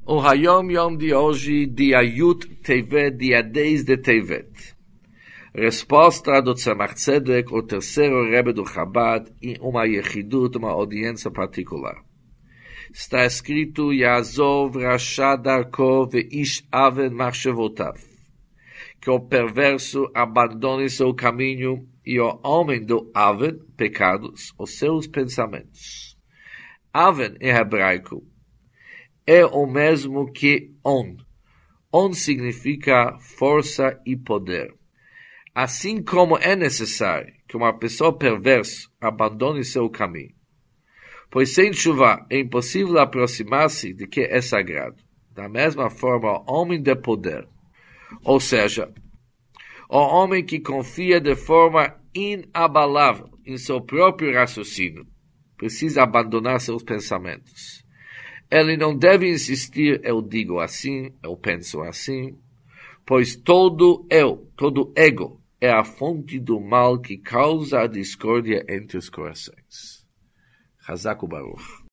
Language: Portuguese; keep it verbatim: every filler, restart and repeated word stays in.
O Hayom Yom de hoje, dia Yud Tevet, dia dez de Tevet. Resposta do Tzemach Tzedek, o terceiro Rebbe do Chabad, em uma yechidut, uma audiência particular. Está escrito, Yazov Rasha Darko ve'ish Aven Machshevotav, que o perverso abandone seu caminho e o homem do Aven, pecados, os seus pensamentos. Aven, em hebraico, é o mesmo que On. On significa força e poder. Assim como é necessário que uma pessoa perversa abandone seu caminho, pois sem chuva é impossível aproximar-se de que é sagrado. Da mesma forma, o homem de poder, ou seja, o homem que confia de forma inabalável em seu próprio raciocínio, precisa abandonar seus pensamentos. Ele não deve insistir, eu digo assim, eu penso assim, pois todo eu, todo ego, é a fonte do mal que causa a discórdia entre os corações. Chazak u'Baruch.